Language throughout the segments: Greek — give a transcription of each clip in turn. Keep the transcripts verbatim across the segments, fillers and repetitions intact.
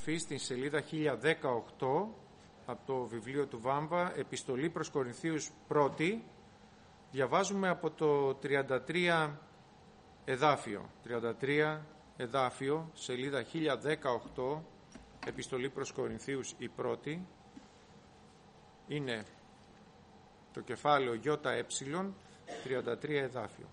αδελφοί, στην σελίδα χίλια δεκαοκτώ από το βιβλίο του Βάμβα, Επιστολή προς Κορινθίους πρώτη, διαβάζουμε από το τριάντα τρία εδάφιο. τριάντα τρία εδάφιο, σελίδα χίλια δεκαοκτώ, Επιστολή προς Κορινθίους η πρώτη, είναι το κεφάλαιο ΙΕ, τριάντα τρία εδάφιο.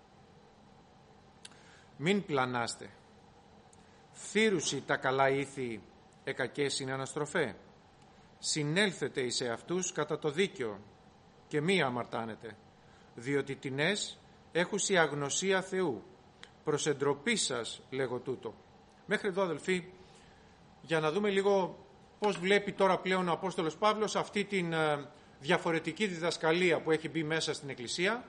Μην πλανάστε. Φθήρουσι τα καλά ήθη εκακές είναι αναστροφέ. Συνέλθετε εις εαυτούς κατά το δίκαιο και μη αμαρτάνετε, διότι τινές έχουσι αγνωσία Θεού. Προς εντροπή σας λέγω τούτο. Μέχρι εδώ, αδελφοί, για να δούμε λίγο πώς βλέπει τώρα πλέον ο Απόστολος Παύλος αυτή την διαφορετική διδασκαλία που έχει μπει μέσα στην Εκκλησία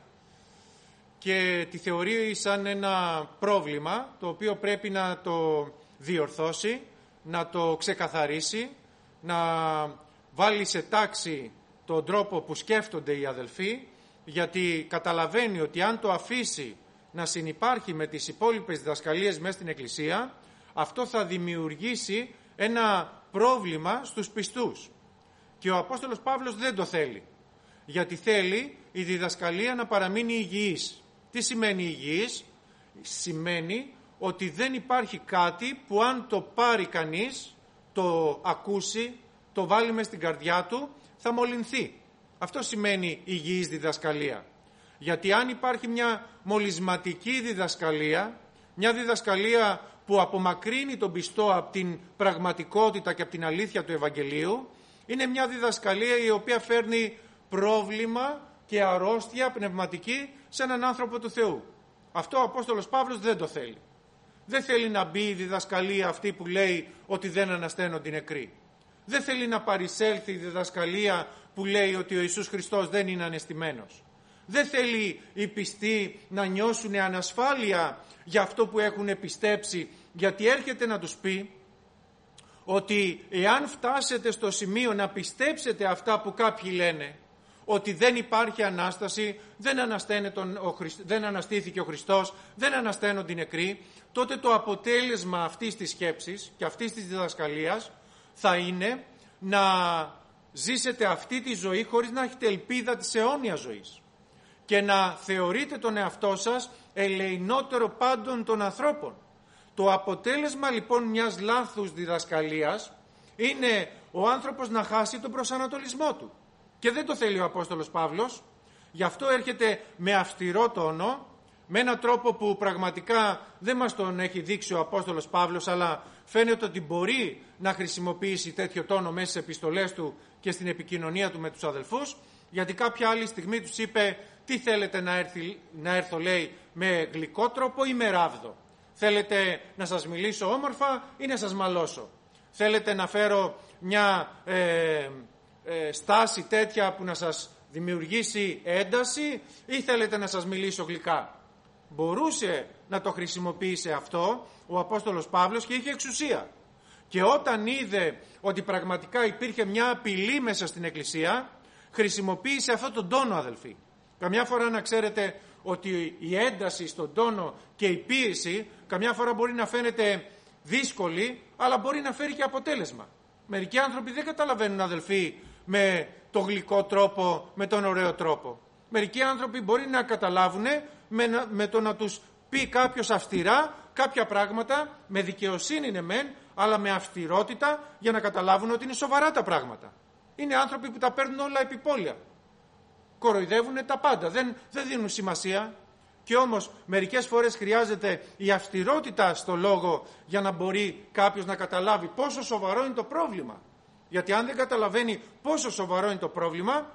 και τη θεωρεί σαν ένα πρόβλημα το οποίο πρέπει να το διορθώσει, να το ξεκαθαρίσει, να βάλει σε τάξη τον τρόπο που σκέφτονται οι αδελφοί, γιατί καταλαβαίνει ότι αν το αφήσει να συνυπάρχει με τις υπόλοιπες διδασκαλίες μέσα στην Εκκλησία, αυτό θα δημιουργήσει ένα πρόβλημα στους πιστούς. Και ο Απόστολος Παύλος δεν το θέλει, γιατί θέλει η διδασκαλία να παραμείνει υγιής. Τι σημαίνει υγιής? Σημαίνει ότι δεν υπάρχει κάτι που αν το πάρει κανείς, το ακούσει, το βάλει μες στην καρδιά του, θα μολυνθεί. Αυτό σημαίνει υγιής διδασκαλία. Γιατί αν υπάρχει μια μολυσματική διδασκαλία, μια διδασκαλία που απομακρύνει τον πιστό από την πραγματικότητα και από την αλήθεια του Ευαγγελίου, είναι μια διδασκαλία η οποία φέρνει πρόβλημα και αρρώστια πνευματική σε έναν άνθρωπο του Θεού. Αυτό ο Απόστολος Παύλος δεν το θέλει. Δεν θέλει να μπει η διδασκαλία αυτή που λέει ότι δεν ανασταίνονται οι νεκροί. Δεν θέλει να παρισέλθει η διδασκαλία που λέει ότι ο Ιησούς Χριστός δεν είναι ανεστημένος. Δεν θέλει οι πιστοί να νιώσουν ανασφάλεια για αυτό που έχουν πιστέψει, γιατί έρχεται να τους πει ότι εάν φτάσετε στο σημείο να πιστέψετε αυτά που κάποιοι λένε, ότι δεν υπάρχει Ανάσταση, δεν, ανασταίνεται ο Χριστ... δεν αναστήθηκε ο Χριστός, δεν ανασταίνονται οι νεκροί, τότε το αποτέλεσμα αυτής της σκέψης και αυτής της διδασκαλίας θα είναι να ζήσετε αυτή τη ζωή χωρίς να έχετε ελπίδα της αιώνιας ζωής και να θεωρείτε τον εαυτό σας ελεηνότερο πάντων των ανθρώπων. Το αποτέλεσμα λοιπόν μιας λάθους διδασκαλίας είναι ο άνθρωπος να χάσει τον προσανατολισμό του. Και δεν το θέλει ο Απόστολος Παύλος, γι' αυτό έρχεται με αυστηρό τόνο, με έναν τρόπο που πραγματικά δεν μας τον έχει δείξει ο Απόστολος Παύλος, αλλά φαίνεται ότι μπορεί να χρησιμοποιήσει τέτοιο τόνο μέσα στις επιστολές του και στην επικοινωνία του με τους αδελφούς, γιατί κάποια άλλη στιγμή τους είπε τι θέλετε να, έρθει, να έρθω λέει με γλυκό τρόπο ή με ράβδο. Θέλετε να σας μιλήσω όμορφα ή να σας μαλώσω. Θέλετε να φέρω μια ε, ε, στάση τέτοια που να σας δημιουργήσει ένταση ή θέλετε να σας μιλήσω γλυκά. Μπορούσε να το χρησιμοποιήσει αυτό ο Απόστολος Παύλος και είχε εξουσία. Και όταν είδε ότι πραγματικά υπήρχε μια απειλή μέσα στην Εκκλησία, χρησιμοποίησε αυτόν τον τόνο, αδελφοί. Καμιά φορά να ξέρετε ότι η ένταση στον τόνο και η πίεση καμιά φορά μπορεί να φαίνεται δύσκολη, αλλά μπορεί να φέρει και αποτέλεσμα. Μερικοί άνθρωποι δεν καταλαβαίνουν, αδελφοί, με το γλυκό τρόπο, με τον ωραίο τρόπο. Μερικοί άνθρωποι μπορεί να καταλάβουν με, με το να τους πει κάποιος αυστηρά κάποια πράγματα, με δικαιοσύνη είναι μεν, αλλά με αυστηρότητα για να καταλάβουν ότι είναι σοβαρά τα πράγματα. Είναι άνθρωποι που τα παίρνουν όλα επιπόλαια. Κοροϊδεύουν τα πάντα, δεν, δεν δίνουν σημασία. Και όμως μερικές φορές χρειάζεται η αυστηρότητα στο λόγο για να μπορεί κάποιος να καταλάβει πόσο σοβαρό είναι το πρόβλημα. Γιατί αν δεν καταλαβαίνει πόσο σοβαρό είναι το πρόβλημα,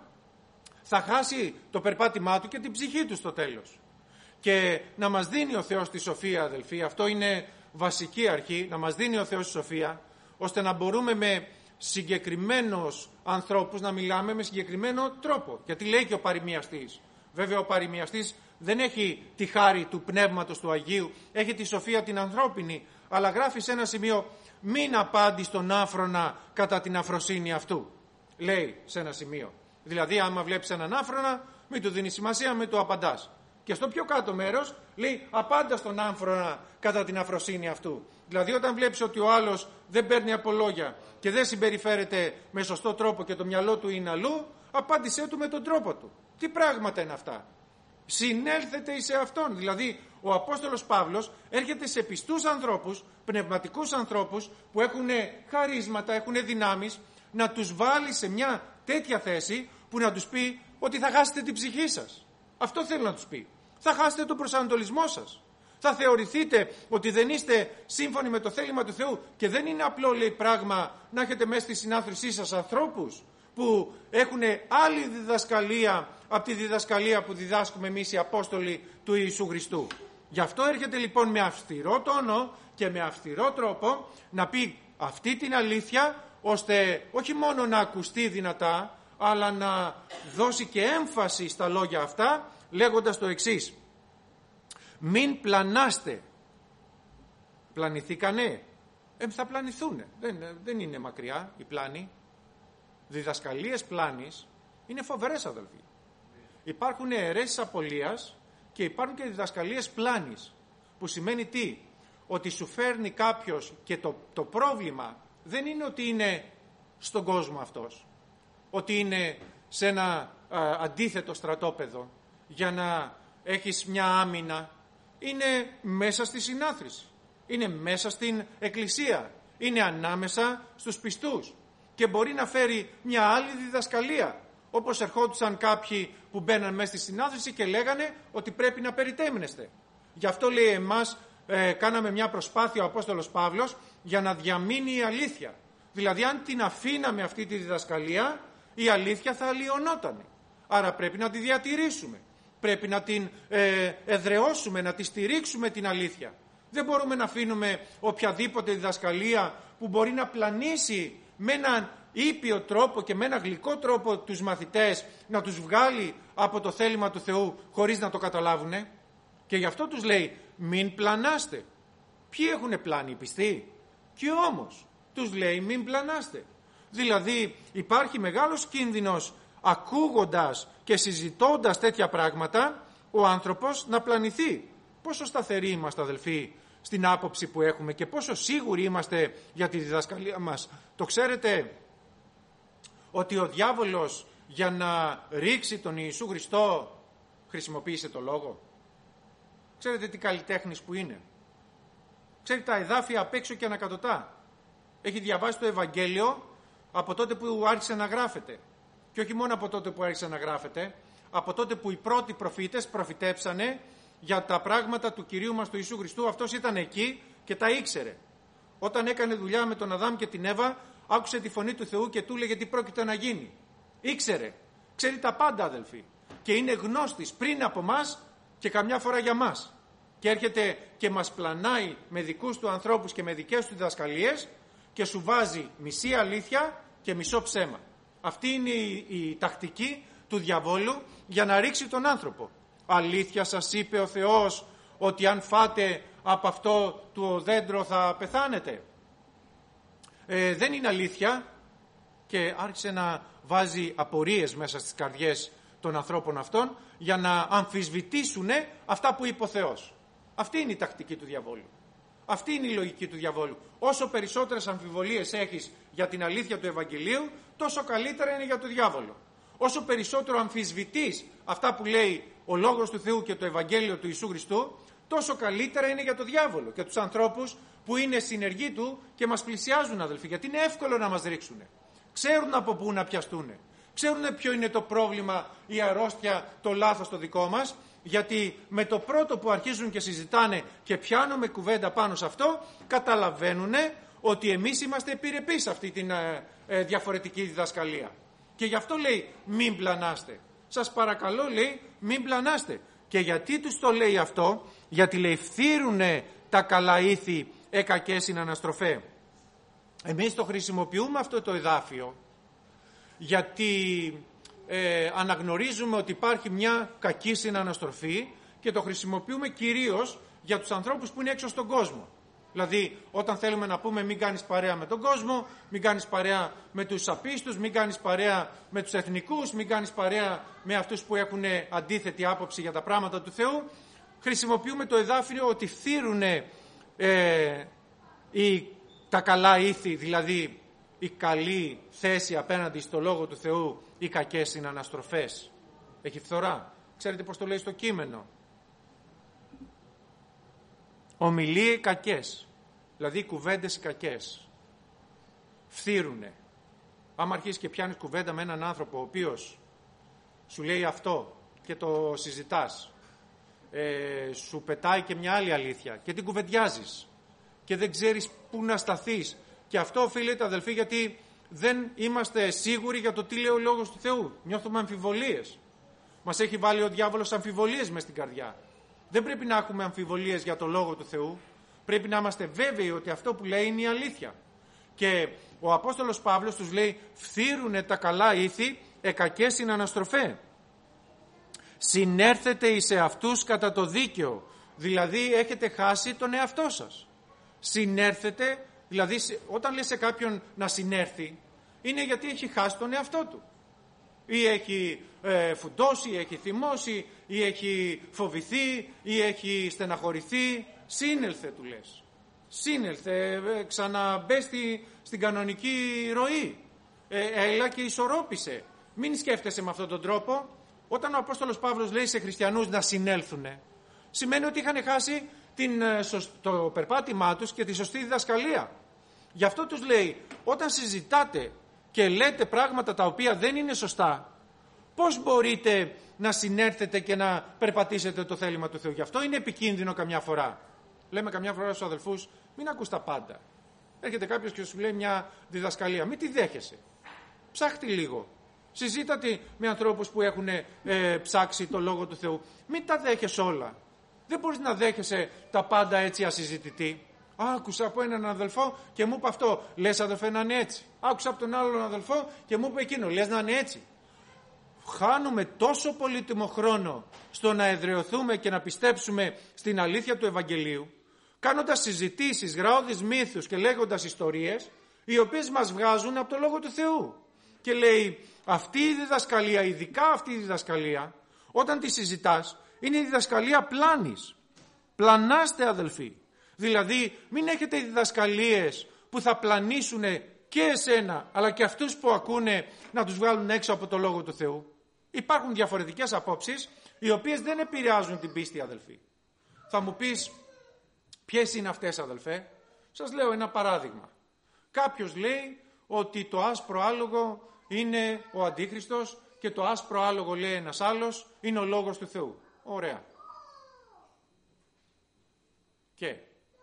θα χάσει το περπάτημά του και την ψυχή του στο τέλος. Και να μας δίνει ο Θεός τη σοφία, αδελφοί, αυτό είναι βασική αρχή, να μας δίνει ο Θεός τη σοφία, ώστε να μπορούμε με συγκεκριμένους ανθρώπους να μιλάμε με συγκεκριμένο τρόπο. Γιατί λέει και ο παροιμιαστής. Βέβαια ο παροιμιαστής δεν έχει τη χάρη του Πνεύματος του Αγίου, έχει τη σοφία την ανθρώπινη, αλλά γράφει σε ένα σημείο μην απάντεις τον άφρονα κατά την αφροσύνη αυτού. Λέει σε ένα σημείο. Δηλαδή άμα βλέπεις έναν άφρονα μην του δίνεις σημασία, μην του απαντάς. Και στο πιο κάτω μέρος λέει απάντα στον άμφρονα κατά την αφροσύνη αυτού. Δηλαδή όταν βλέπεις ότι ο άλλος δεν παίρνει από λόγια και δεν συμπεριφέρεται με σωστό τρόπο και το μυαλό του είναι αλλού, απάντησέ του με τον τρόπο του. Τι πράγματα είναι αυτά? Συνέλθετε εις αυτόν. Δηλαδή ο Απόστολος Παύλος έρχεται σε πιστούς ανθρώπους, πνευματικούς ανθρώπους που έχουν χαρίσματα, έχουν δυνάμεις, να τους βάλει σε μια τέτοια θέση που να τους πει ότι θα χάσετε την ψυχή σας. Αυτό θέλω να τους πει. Θα χάσετε τον προσανατολισμό σας. Θα θεωρηθείτε ότι δεν είστε σύμφωνοι με το θέλημα του Θεού και δεν είναι απλό, λέει, πράγμα να έχετε μέσα στη συνάθρησή σας ανθρώπους που έχουν άλλη διδασκαλία από τη διδασκαλία που διδάσκουμε εμείς οι Απόστολοι του Ιησού Χριστού. Γι' αυτό έρχεται λοιπόν με αυστηρό τόνο και με αυστηρό τρόπο να πει αυτή την αλήθεια, ώστε όχι μόνο να ακουστεί δυνατά, αλλά να δώσει και έμφαση στα λόγια αυτά, λέγοντας το εξής: μην πλανάστε. Πλανηθήκανε? Ε, θα πλανηθούνε. Δεν, δεν είναι μακριά οι πλάνοι. Διδασκαλίες πλάνης είναι φοβερές, αδελφοί. Υπάρχουν αιρέσεις απολίας και υπάρχουν και διδασκαλίες πλάνης, που σημαίνει τι? Ότι σου φέρνει κάποιος και το, το πρόβλημα δεν είναι ότι είναι στον κόσμο αυτός, ότι είναι σε ένα α, αντίθετο στρατόπεδο για να έχεις μια άμυνα. Είναι μέσα στη συνάθρηση, είναι μέσα στην εκκλησία, είναι ανάμεσα στους πιστούς και μπορεί να φέρει μια άλλη διδασκαλία, όπως ερχόντουσαν κάποιοι που μπαίναν μέσα στη συνάθρηση και λέγανε ότι πρέπει να περιτέμνεστε. Γι' αυτό, λέει, εμάς ε, κάναμε μια προσπάθεια ο Απόστολος Παύλος για να διαμείνει η αλήθεια. Δηλαδή αν την αφήναμε αυτή τη διδασκαλία, η αλήθεια θα αλλοιωνότανε. Άρα πρέπει να τη διατηρήσουμε. Πρέπει να την ε, εδραιώσουμε, να τη στηρίξουμε την αλήθεια. Δεν μπορούμε να αφήνουμε οποιαδήποτε διδασκαλία που μπορεί να πλανήσει με έναν ήπιο τρόπο και με ένα γλυκό τρόπο τους μαθητές, να τους βγάλει από το θέλημα του Θεού χωρίς να το καταλάβουνε. Και γι' αυτό τους λέει μην πλανάστε. Ποιοι έχουν πλάνει? Οι πιστοί? Και όμως τους λέει μην πλανάστε. Δηλαδή υπάρχει μεγάλος κίνδυνος ακούγοντας και συζητώντας τέτοια πράγματα ο άνθρωπος να πλανηθεί. Πόσο σταθεροί είμαστε, αδελφοί, στην άποψη που έχουμε και πόσο σίγουροι είμαστε για τη διδασκαλία μας? Το ξέρετε ότι ο διάβολος για να ρίξει τον Ιησού Χριστό χρησιμοποίησε το λόγο? Ξέρετε τι καλλιτέχνης που είναι? Ξέρετε τα εδάφια απ' έξω και ανακατοτά. Έχει διαβάσει το Ευαγγέλιο από τότε που άρχισε να γράφεται. Και όχι μόνο από τότε που άρχισε να γράφεται, από τότε που οι πρώτοι προφήτες προφητέψανε για τα πράγματα του Κυρίου μας του Ιησού Χριστού. Αυτός ήταν εκεί και τα ήξερε. Όταν έκανε δουλειά με τον Αδάμ και την Εύα, άκουσε τη φωνή του Θεού και του έλεγε τι πρόκειται να γίνει. Ήξερε. Ξέρει τα πάντα, αδελφοί. Και είναι γνώστης πριν από μας και καμιά φορά για μας. Και έρχεται και μας πλανάει με δικούς του ανθρώπους και με δικές του διδασκαλίες και σου βάζει μισή αλήθεια και μισό ψέμα. Αυτή είναι η, η τακτική του διαβόλου για να ρίξει τον άνθρωπο. Αλήθεια σας είπε ο Θεός ότι αν φάτε από αυτό το δέντρο θα πεθάνετε? Ε, δεν είναι αλήθεια. Και άρχισε να βάζει απορίες μέσα στις καρδιές των ανθρώπων αυτών για να αμφισβητήσουν αυτά που είπε ο Θεός. Αυτή είναι η τακτική του διαβόλου. Αυτή είναι η λογική του διαβόλου. Όσο περισσότερες αμφιβολίες έχεις για την αλήθεια του Ευαγγελίου, τόσο καλύτερα είναι για τον διάβολο. Όσο περισσότερο αμφισβητείς αυτά που λέει ο Λόγος του Θεού και το Ευαγγέλιο του Ιησού Χριστού, τόσο καλύτερα είναι για τον διάβολο και τους ανθρώπους που είναι συνεργοί του και μας πλησιάζουν, αδελφοί, γιατί είναι εύκολο να μας ρίξουν. Ξέρουν από πού να πιαστούν. Ξέρουν ποιο είναι το πρόβλημα, η αρρώστια, το λάθος το δικό μας, γιατί με το πρώτο που αρχίζουν και συζητάνε και πιάνουμε κουβέντα πάνω σε αυτό, καταλαβαίνουν ότι εμείς είμαστε επιρρεπείς σε αυτή την ε, ε, διαφορετική διδασκαλία. Και γι' αυτό λέει μην πλανάστε. Σας παρακαλώ, λέει, μην πλανάστε. Και γιατί τους το λέει αυτό? Γιατί λέει φθήρουνε τα καλά ήθη εκακές συναναστροφέ. Εμείς το χρησιμοποιούμε αυτό το εδάφιο γιατί ε, αναγνωρίζουμε ότι υπάρχει μια κακή συναναστροφή και το χρησιμοποιούμε κυρίως για τους ανθρώπους που είναι έξω στον κόσμο. Δηλαδή, όταν θέλουμε να πούμε μην κάνεις παρέα με τον κόσμο, μην κάνεις παρέα με τους απίστους, μην κάνεις παρέα με τους εθνικούς, μην κάνεις παρέα με αυτούς που έχουν αντίθετη άποψη για τα πράγματα του Θεού, χρησιμοποιούμε το εδάφιο ότι φθήρουν ε, οι, τα καλά ήθη, δηλαδή η καλή θέση απέναντι στο Λόγο του Θεού, οι κακές συναναστροφές. Έχει φθορά. Ξέρετε πώς το λέει στο κείμενο. Ομιλίες κακές, δηλαδή κουβέντες κακές, φθήρουνε. Άμα αρχίσεις και πιάνεις κουβέντα με έναν άνθρωπο ο οποίος σου λέει αυτό και το συζητάς, ε, σου πετάει και μια άλλη αλήθεια και την κουβεντιάζεις και δεν ξέρεις πού να σταθείς, και αυτό οφείλεται, αδελφοί, γιατί δεν είμαστε σίγουροι για το τι λέει ο Λόγος του Θεού. Νιώθουμε αμφιβολίες. Μας έχει βάλει ο διάβολος αμφιβολίες μες στην καρδιά. Δεν πρέπει να έχουμε αμφιβολίες για το Λόγο του Θεού. Πρέπει να είμαστε βέβαιοι ότι αυτό που λέει είναι η αλήθεια. Και ο Απόστολος Παύλος τους λέει, φθήρουνε τα καλά ήθη, εκακές συναναστροφέ. Συνέρθετε εις εαυτούς κατά το δίκαιο. Δηλαδή έχετε χάσει τον εαυτό σας. Συνέρθετε, δηλαδή όταν λες σε κάποιον να συνέρθει, είναι γιατί έχει χάσει τον εαυτό του. Ή έχει ε, φουντώσει, ή έχει θυμώσει, ή έχει φοβηθεί, ή έχει στεναχωρηθεί. Σύνελθε, του λες. Σύνελθε, ε, ξαναμπες στη, στην κανονική ροή. Ε, έλα και ισορρόπησε. Μην σκέφτεσαι με αυτόν τον τρόπο. Όταν ο Απόστολος Παύλος λέει σε χριστιανούς να συνέλθουνε, σημαίνει ότι είχαν χάσει την, το περπάτημά τους και τη σωστή διδασκαλία. Γι' αυτό τους λέει, όταν συζητάτε και λέτε πράγματα τα οποία δεν είναι σωστά, πώς μπορείτε να συνέρθετε και να περπατήσετε το θέλημα του Θεού? Γι' αυτό είναι επικίνδυνο καμιά φορά. Λέμε καμιά φορά στους αδελφούς, μην ακούς τα πάντα. Έρχεται κάποιος και σου λέει μια διδασκαλία, μην τη δέχεσαι. Ψάχτη λίγο. Συζήτατε με ανθρώπους που έχουν ε, ψάξει το Λόγο του Θεού. Μην τα δέχεσαι όλα. Δεν μπορείς να δέχεσαι τα πάντα έτσι ασυζητητή. Άκουσα από έναν αδελφό και μου είπε αυτό. Λες, αδελφέ, να είναι έτσι? Άκουσα από τον άλλον αδελφό και μου είπε εκείνο. Λες να είναι έτσι? Χάνουμε τόσο πολύτιμο χρόνο στο να εδραιωθούμε και να πιστέψουμε στην αλήθεια του Ευαγγελίου, κάνοντας συζητήσεις, γραώδεις μύθους και λέγοντας ιστορίες, οι οποίες μας βγάζουν από το Λόγο του Θεού. Και λέει, αυτή η διδασκαλία, ειδικά αυτή η διδασκαλία, όταν τη συζητάς, είναι η διδασκαλία πλάνης. Πλανάστε, αδελφοί. Δηλαδή, μην έχετε διδασκαλίες που θα πλανήσουν και εσένα, αλλά και αυτούς που ακούνε, να τους βγάλουν έξω από το Λόγο του Θεού. Υπάρχουν διαφορετικές απόψεις, οι οποίες δεν επηρεάζουν την πίστη, αδελφοί. Θα μου πεις, ποιες είναι αυτές, αδελφέ? Σας λέω ένα παράδειγμα. Κάποιος λέει ότι το άσπρο άλογο είναι ο Αντίχριστος και το άσπρο άλογο, λέει ένας άλλος, είναι ο Λόγος του Θεού. Ωραία. Και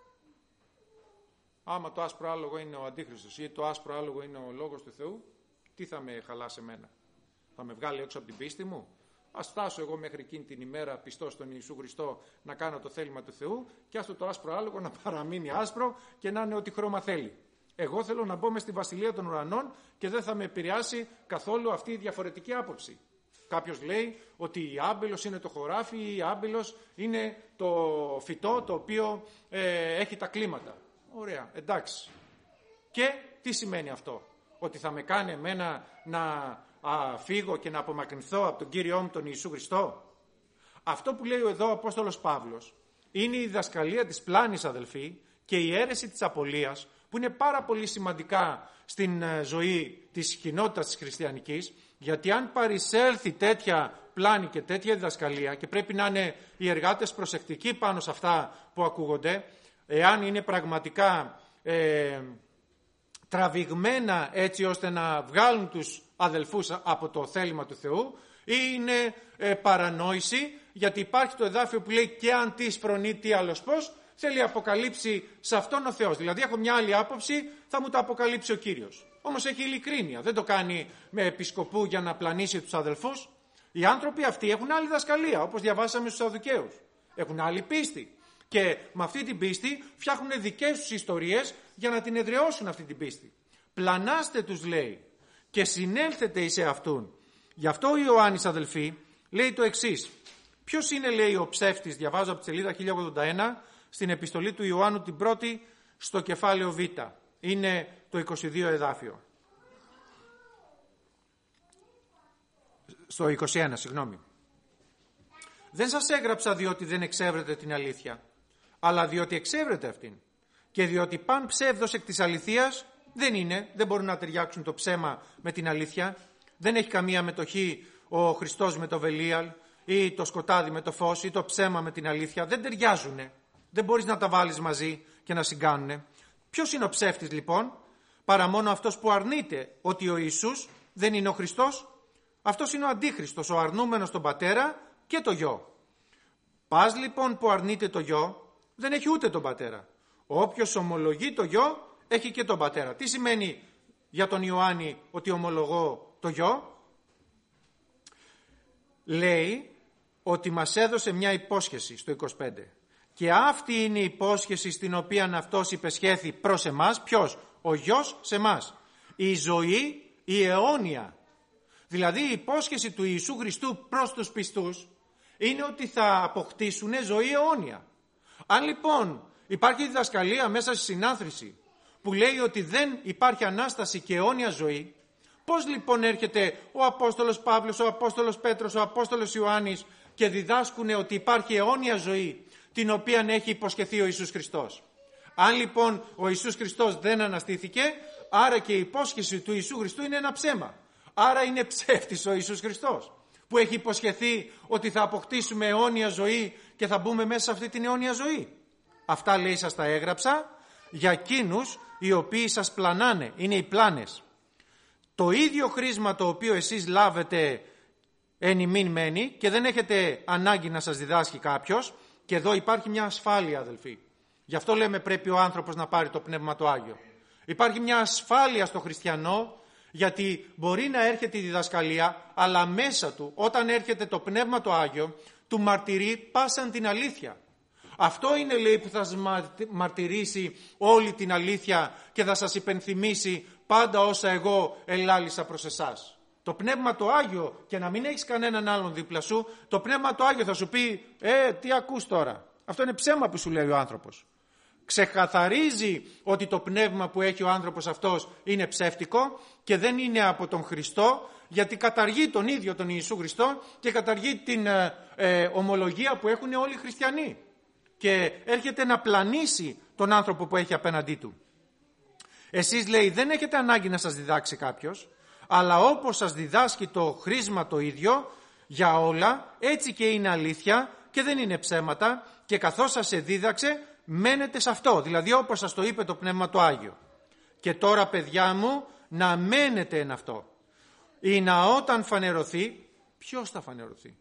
άμα το άσπρο άλογο είναι ο Αντίχριστος ή το άσπρο άλογο είναι ο Λόγος του Θεού, τι θα με χαλάσει εμένα? Θα με βγάλει έξω από την πίστη μου? Ας φτάσω εγώ μέχρι εκείνη την ημέρα πιστός στον Ιησού Χριστό να κάνω το θέλημα του Θεού και άστο το άσπρο άλογο να παραμείνει άσπρο και να είναι ό,τι χρώμα θέλει. Εγώ θέλω να μπω μες στη βασιλεία των ουρανών και δεν θα με επηρεάσει καθόλου αυτή η διαφορετική άποψη. Κάποιος λέει ότι η άμπελος είναι το χωράφι ή η άμπελος είναι το φυτό το οποίο ε, έχει τα κλίματα. Ωραία, εντάξει. Και τι σημαίνει αυτό? Ότι θα με κάνει εμένα να α, φύγω και να απομακρυνθώ από τον Κύριό μου τον Ιησού Χριστό? Αυτό που λέει εδώ ο Απόστολος Παύλος είναι η διδασκαλία της πλάνης, αδελφοί, και η αίρεση της απολίας, που είναι πάρα πολύ σημαντικά στην ζωή της κοινότητας της χριστιανικής, γιατί αν παρισέλθει τέτοια πλάνη και τέτοια διδασκαλία, και πρέπει να είναι οι εργάτες προσεκτικοί πάνω σε αυτά που ακούγονται, εάν είναι πραγματικά ε, τραβηγμένα έτσι ώστε να βγάλουν τους αδελφούς από το θέλημα του Θεού, ή είναι ε, παρανόηση, γιατί υπάρχει το εδάφιο που λέει και αν τις φρονεί τι άλλος πώς, θέλει αποκαλύψει σε αυτόν ο Θεός. Δηλαδή έχω μια άλλη άποψη, θα μου το αποκαλύψει ο Κύριος. Όμως έχει ειλικρίνεια, δεν το κάνει με επισκοπού για να πλανήσει τους αδελφούς. Οι άνθρωποι αυτοί έχουν άλλη δασκαλία, όπως διαβάσαμε στους Σαδδουκαίους. Έχουν άλλη πίστη. Και με αυτή την πίστη φτιάχνουν δικές τους ιστορίες για να την εδραιώσουν αυτή την πίστη. Πλανάστε, τους λέει, και συνέλθετε εις εαυτούν. Γι' αυτό ο Ιωάννης, αδελφοί, λέει το εξής. Ποιος είναι, λέει, ο ψεύτης? Διαβάζω από τη σελίδα χίλια ογδόντα ένα στην επιστολή του Ιωάννου την πρώτη, στο κεφάλαιο Β. Είναι το είκοσι δύο εδάφιο. Στο είκοσι ένα, συγγνώμη. Δεν σας έγραψα διότι δεν εξέβρετε την αλήθεια, αλλά διότι εξέβρετε αυτήν. Και διότι παν ψεύδος εκ της αληθείας δεν είναι, δεν μπορούν να ταιριάξουν το ψέμα με την αλήθεια. Δεν έχει καμία μετοχή ο Χριστός με το Βελίαλ ή το σκοτάδι με το φως ή το ψέμα με την αλήθεια. Δεν ταιριάζουν. Δεν μπορείς να τα βάλεις μαζί και να συγκάνουνε. Ποιος είναι ο ψεύτης λοιπόν? Παρά μόνο αυτός που αρνείται ότι ο Ιησούς δεν είναι ο Χριστός. Αυτός είναι ο Αντίχριστος, ο αρνούμενος τον Πατέρα και το Γιο. Πας λοιπόν που αρνείται το Γιο, δεν έχει ούτε τον Πατέρα. Όποιος ομολογεί το Γιο, έχει και τον Πατέρα. Τι σημαίνει για τον Ιωάννη ότι ομολογώ το Γιο? Λέει ότι μας έδωσε μια υπόσχεση στο είκοσι πέντε. Και αυτή είναι η υπόσχεση στην οποία αυτός υπεσχέθη προς εμάς. Ποιος? Ο Γιος σε εμάς. Η ζωή, η αιώνια. Δηλαδή η υπόσχεση του Ιησού Χριστού προς τους πιστούς είναι ότι θα αποκτήσουν ζωή αιώνια. Αν λοιπόν υπάρχει διδασκαλία μέσα στη συνάθρηση που λέει ότι δεν υπάρχει Ανάσταση και αιώνια ζωή, πώς λοιπόν έρχεται ο Απόστολος Παύλος, ο Απόστολος Πέτρος, ο Απόστολος Ιωάννης και διδάσκουν ότι υπάρχει αιώνια ζωή την οποία έχει υποσχεθεί ο Ιησούς Χριστός? Αν λοιπόν ο Ιησούς Χριστός δεν αναστήθηκε, άρα και η υπόσχεση του Ιησού Χριστού είναι ένα ψέμα. Άρα είναι ψεύτης ο Ιησούς Χριστός που έχει υποσχεθεί ότι θα αποκτήσουμε αιώνια ζωή και θα μπούμε μέσα σε αυτή την αιώνια ζωή. Αυτά λέει σας τα έγραψα για εκείνους οι οποίοι σας πλανάνε, είναι οι πλάνες. Το ίδιο χρήσμα το οποίο εσείς λάβετε εν ημίν μένει και δεν έχετε ανάγκη να σας διδάσκει κάποιος. Και εδώ υπάρχει μια ασφάλεια, αδελφοί. Γι' αυτό λέμε πρέπει ο άνθρωπος να πάρει το Πνεύμα το Άγιο. Υπάρχει μια ασφάλεια στο χριστιανό, γιατί μπορεί να έρχεται η διδασκαλία, αλλά μέσα του όταν έρχεται το Πνεύμα το Άγιο του μαρτυρεί πάσαν την αλήθεια. Αυτό είναι, λέει, που θα σας μαρτυρήσει όλη την αλήθεια και θα σας υπενθυμίσει πάντα όσα εγώ ελάλησα προς εσάς. Το Πνεύμα το Άγιο, και να μην έχεις κανέναν άλλον δίπλα σου, το Πνεύμα το Άγιο θα σου πει «Ε, τι ακούς τώρα?» Αυτό είναι ψέμα που σου λέει ο άνθρωπος. Ξεκαθαρίζει ότι το πνεύμα που έχει ο άνθρωπος αυτός είναι ψεύτικο και δεν είναι από τον Χριστό, γιατί καταργεί τον ίδιο τον Ιησού Χριστό και καταργεί την ε, ε, ομολογία που έχουν όλοι οι χριστιανοί. Και έρχεται να πλανήσει τον άνθρωπο που έχει απέναντί του. Εσείς, λέει, δεν έχετε ανάγκη να σας διδάξει κάποιος, αλλά όπως σας διδάσκει το χρήσμα το ίδιο για όλα, έτσι και είναι αλήθεια και δεν είναι ψέματα, και καθώς σας δίδαξε μένετε σε αυτό, δηλαδή όπως σας το είπε το Πνεύμα το Άγιο. Και τώρα, παιδιά μου, να μένετε εν αυτό, ή να όταν φανερωθεί. Ποιος θα φανερωθεί?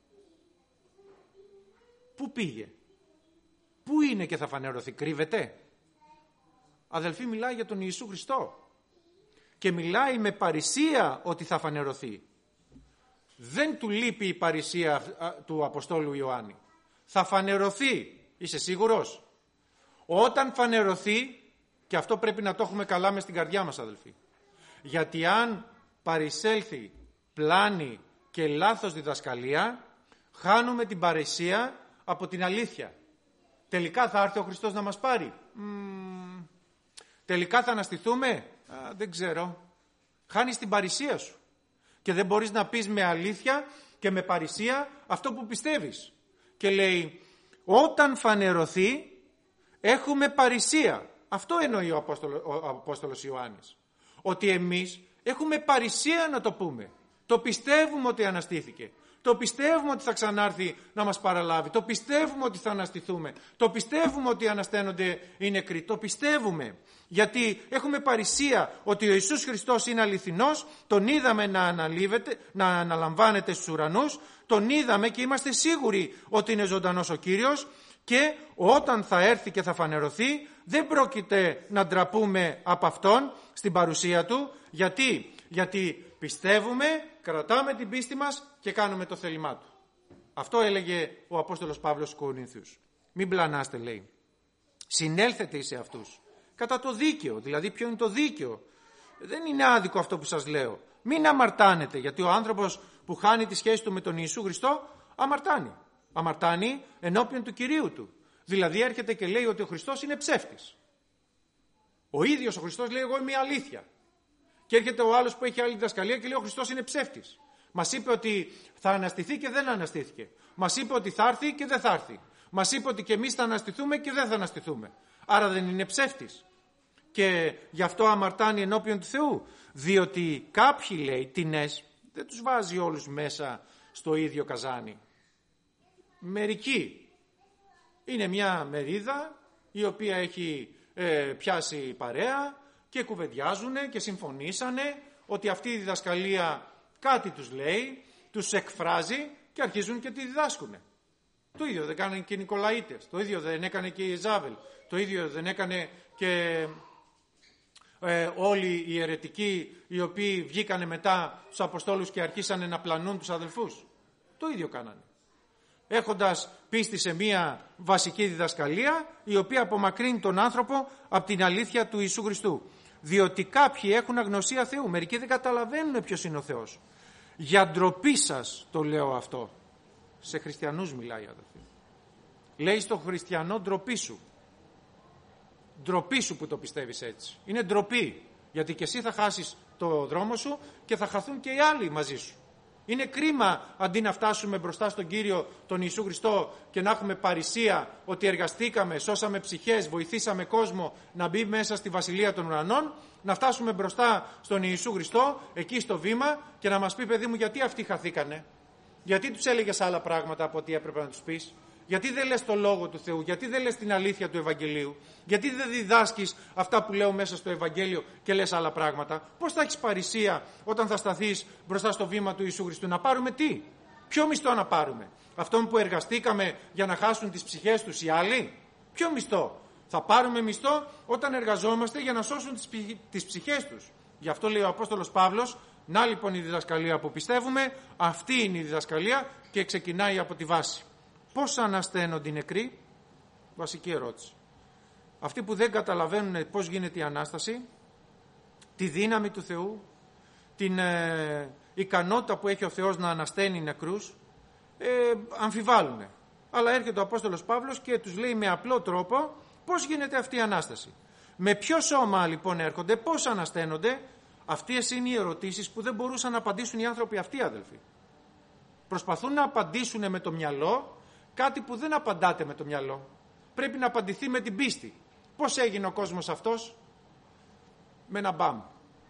Πού πήγε? Πού είναι και θα φανερωθεί? Κρύβεται? Αδελφοί, μιλάει για τον Ιησού Χριστό και μιλάει με παρησία ότι θα φανερωθεί. Δεν του λείπει η παρησία του Αποστόλου Ιωάννη. Θα φανερωθεί. Είσαι σίγουρος? Όταν φανερωθεί, και αυτό πρέπει να το έχουμε καλά μες στην καρδιά μας, αδελφοί, γιατί αν παρισέλθει πλάνη και λάθος διδασκαλία, χάνουμε την παρησία από την αλήθεια. Τελικά θα έρθει ο Χριστός να μας πάρει? Μ, τελικά θα αναστηθούμε? Α, δεν ξέρω. Χάνεις την παρησία σου και δεν μπορείς να πεις με αλήθεια και με παρησία αυτό που πιστεύεις. Και λέει, όταν φανερωθεί έχουμε παρησία. Αυτό εννοεί ο Απόστολος, ο Απόστολος Ιωάννης. Ότι εμείς έχουμε παρησία να το πούμε. Το πιστεύουμε ότι αναστήθηκε. Το πιστεύουμε ότι θα ξανάρθει να μας παραλάβει. Το πιστεύουμε ότι θα αναστηθούμε. Το πιστεύουμε ότι ανασταίνονται οι νεκροί. Το πιστεύουμε. Γιατί έχουμε παρησία ότι ο Ιησούς Χριστός είναι αληθινός. Τον είδαμε να αναλύβεται, να αναλαμβάνεται στους ουρανούς. Τον είδαμε και είμαστε σίγουροι ότι είναι ζωντανός ο Κύριος. Και όταν θα έρθει και θα φανερωθεί, δεν πρόκειται να ντραπούμε από Αυτόν στην παρουσία Του. Γιατί? Γιατί πιστεύουμε, κρατάμε την πίστη μας και κάνουμε το θέλημά Του. Αυτό έλεγε ο Απόστολος Παύλος στους Κορίνθιους. Μην πλανάστε, λέει. Συνέλθετε εις αυτούς. Κατά το δίκαιο. Δηλαδή, ποιο είναι το δίκαιο? Δεν είναι άδικο αυτό που σας λέω. Μην αμαρτάνετε, γιατί ο άνθρωπος που χάνει τη σχέση του με τον Ιησού Χριστό αμαρτάνει. Αμαρτάνει ενώπιον του Κυρίου του. Δηλαδή έρχεται και λέει ότι ο Χριστός είναι ψεύτης. Ο ίδιος ο Χριστός λέει: εγώ είμαι η αλήθεια. Και έρχεται ο άλλος που έχει άλλη διδασκαλία και λέει: ο Χριστός είναι ψεύτης. Μας είπε ότι θα αναστηθεί και δεν αναστήθηκε. Μας είπε ότι θα έρθει και δεν θα έρθει. Μας είπε ότι και εμείς θα αναστηθούμε και δεν θα αναστηθούμε. Άρα δεν είναι ψεύτης. Και γι' αυτό αμαρτάνει ενώπιον του Θεού. Διότι κάποιοι, λέει, τινές, δεν τους βάζει όλους μέσα στο ίδιο καζάνι. Μερικοί. Είναι μια μερίδα η οποία έχει ε, πιάσει παρέα και κουβεντιάζουν και συμφωνήσανε ότι αυτή η διδασκαλία κάτι τους λέει, τους εκφράζει και αρχίζουν και τη διδάσκουν. Το ίδιο δεν κάνανε και οι Νικολαίτες, το ίδιο δεν έκανε και η Ιεζάβελ, το ίδιο δεν έκανε και ε, όλοι οι αιρετικοί οι οποίοι βγήκανε μετά τους Αποστόλους και αρχίσανε να πλανούν τους αδελφούς. Το ίδιο κάνανε. Έχοντας πίστη σε μία βασική διδασκαλία η οποία απομακρύνει τον άνθρωπο από την αλήθεια του Ιησού Χριστού. Διότι κάποιοι έχουν αγνωσία Θεού, μερικοί δεν καταλαβαίνουν ποιος είναι ο Θεός. Για ντροπή σας το λέω αυτό. Σε χριστιανούς μιλάει, αδελφοί. Λέει στο χριστιανό: ντροπή σου. Ντροπή σου που το πιστεύεις έτσι. Είναι ντροπή. Γιατί και εσύ θα χάσεις το δρόμο σου και θα χαθούν και οι άλλοι μαζί σου. Είναι κρίμα αντί να φτάσουμε μπροστά στον Κύριο τον Ιησού Χριστό και να έχουμε παρησία ότι εργαστήκαμε, σώσαμε ψυχές, βοηθήσαμε κόσμο να μπει μέσα στη Βασιλεία των Ουρανών, να φτάσουμε μπροστά στον Ιησού Χριστό εκεί στο βήμα και να μας πει: παιδί μου, γιατί αυτοί χαθήκανε, γιατί τους έλεγες άλλα πράγματα από ό,τι έπρεπε να τους πεις, γιατί δεν λες το Λόγο του Θεού, γιατί δεν λες την αλήθεια του Ευαγγελίου, γιατί δεν διδάσκεις αυτά που λέω μέσα στο Ευαγγέλιο και λες άλλα πράγματα. Πώς θα έχεις παρησία όταν θα σταθείς μπροστά στο βήμα του Ιησού Χριστού? Να πάρουμε τι? Ποιο μισθό να πάρουμε? Αυτόν που εργαστήκαμε για να χάσουν τις ψυχές τους οι άλλοι? Ποιο μισθό? Θα πάρουμε μισθό όταν εργαζόμαστε για να σώσουν τις, τις ψυχές τους. Γι' αυτό λέει ο Απόστολος Παύλος: να λοιπόν η διδασκαλία που πιστεύουμε, αυτή είναι η διδασκαλία και ξεκινάει από τη βάση. Πώς ανασταίνονται οι νεκροί? Βασική ερώτηση. Αυτοί που δεν καταλαβαίνουν πώς γίνεται η Ανάσταση, τη δύναμη του Θεού, την ε, ικανότητα που έχει ο Θεός να ανασταίνει νεκρούς, ε, αμφιβάλλουν. Αλλά έρχεται ο Απόστολος Παύλος και τους λέει με απλό τρόπο πώς γίνεται αυτή η Ανάσταση. Με ποιο σώμα λοιπόν έρχονται, πώς ανασταίνονται? Αυτές είναι οι ερωτήσεις που δεν μπορούσαν να απαντήσουν οι άνθρωποι αυτοί, αδελφοί. Προσπαθούν να απαντήσουν με το μυαλό κάτι που δεν απαντάτε με το μυαλό. Πρέπει να απαντηθεί με την πίστη. Πώς έγινε ο κόσμος αυτός? Με ένα μπαμ.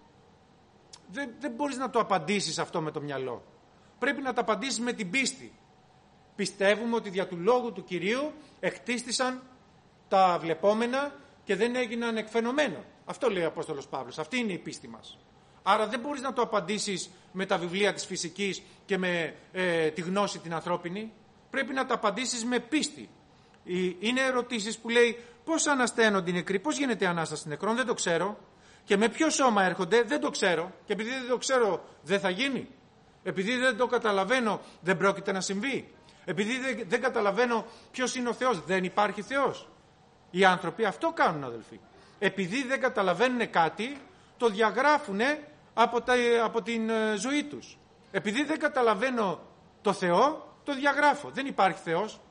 Δεν, δεν μπορείς να το απαντήσεις αυτό με το μυαλό. Πρέπει να το απαντήσεις με την πίστη. Πιστεύουμε ότι δια του λόγου του Κυρίου εκτίστησαν τα βλεπόμενα και δεν έγιναν εκφαινωμένο. Αυτό λέει ο Απόστολος Παύλος. Αυτή είναι η πίστη μας. Άρα δεν μπορείς να το απαντήσεις με τα βιβλία της φυσικής και με ε, τη γνώση την ανθρώπινη. Πρέπει να τα απαντήσεις με πίστη. Είναι ερωτήσεις που λέει πώς ανασταίνονται οι νεκροί, πώς γίνεται η Ανάσταση νεκρών, δεν το ξέρω. Και με ποιο σώμα έρχονται, δεν το ξέρω. Και επειδή δεν το ξέρω, δεν θα γίνει. Επειδή δεν το καταλαβαίνω, δεν πρόκειται να συμβεί. Επειδή δεν, δεν καταλαβαίνω ποιος είναι ο Θεός, δεν υπάρχει Θεός. Οι άνθρωποι αυτό κάνουν, αδελφοί. Επειδή δεν καταλαβαίνουν κάτι, το διαγράφουν από, τα, από την ζωή τους. Επειδή δεν καταλαβαίνω το Θεό, το διαγράφω. Δεν υπάρχει Θεός.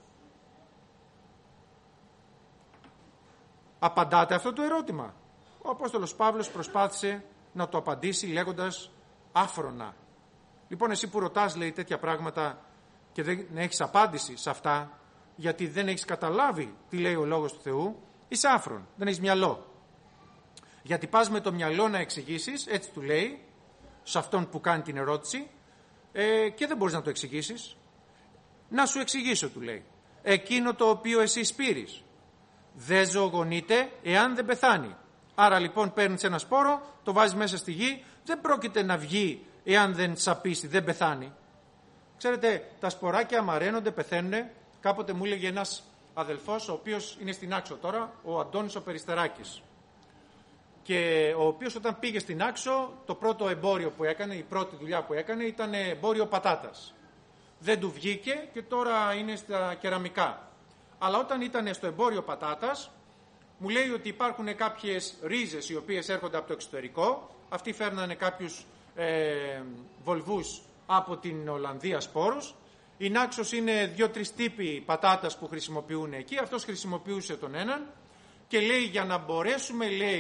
Απαντάτε αυτό το ερώτημα? Ο Απόστολος Παύλος προσπάθησε να το απαντήσει λέγοντας άφρονα. Λοιπόν, εσύ που ρωτάς, λέει, τέτοια πράγματα και δεν έχεις απάντηση σε αυτά, γιατί δεν έχεις καταλάβει τι λέει ο Λόγος του Θεού, είσαι άφρον, δεν έχεις μυαλό. Γιατί πας με το μυαλό να εξηγήσεις, έτσι του λέει, σε αυτόν που κάνει την ερώτηση, ε, και δεν μπορείς να το εξηγήσεις. Να σου εξηγήσω, του λέει. Εκείνο το οποίο εσύ σπείρεις δεν ζωογονείται εάν δεν πεθάνει. Άρα λοιπόν παίρνεις ένα σπόρο, το βάζεις μέσα στη γη, δεν πρόκειται να βγει εάν δεν σαπίσει, δεν πεθάνει. Ξέρετε, τα σποράκια μαραίνονται, πεθαίνουν. Κάποτε μου έλεγε ένας αδελφός, ο οποίος είναι στην Άξο τώρα, ο Αντώνης ο Περιστεράκης. Και ο οποίος όταν πήγε στην Άξο, το πρώτο εμπόριο που έκανε, η πρώτη δουλειά που έκανε ήταν εμπόριο πατάτας. Δεν του βγήκε και τώρα είναι στα κεραμικά. Αλλά όταν ήταν στο εμπόριο πατάτας, μου λέει ότι υπάρχουν κάποιες ρίζες οι οποίες έρχονται από το εξωτερικό. Αυτοί φέρνανε κάποιους ε, βολβούς από την Ολλανδία σπόρους. Η Νάξος είναι δύο-τρεις τύποι πατάτας που χρησιμοποιούν εκεί. Αυτός χρησιμοποιούσε τον έναν και λέει για να μπορέσουμε, λέει,